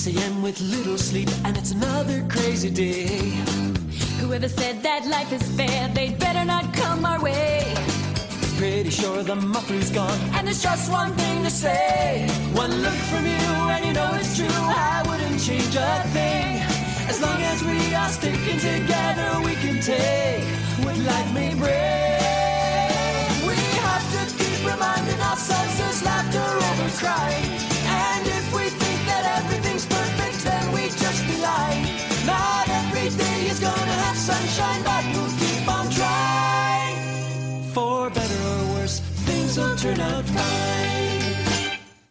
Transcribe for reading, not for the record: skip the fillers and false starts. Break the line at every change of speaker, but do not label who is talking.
6 a.m. with little sleep, and it's another crazy day.
Whoever said that life is fair, they'd better not come our way.
Pretty sure the muffler's gone,
and there's just one thing to say.
One look from you and you know it's true. I wouldn't change a thing. As long as we are sticking together, we can take what life may bring. We have to keep reminding ourselves there's laughter over crying. And if we think that everything's perfect, then we just be lying. Not every day is gonna have sunshine, but we'll keep on trying. For better or worse, things will turn out fine.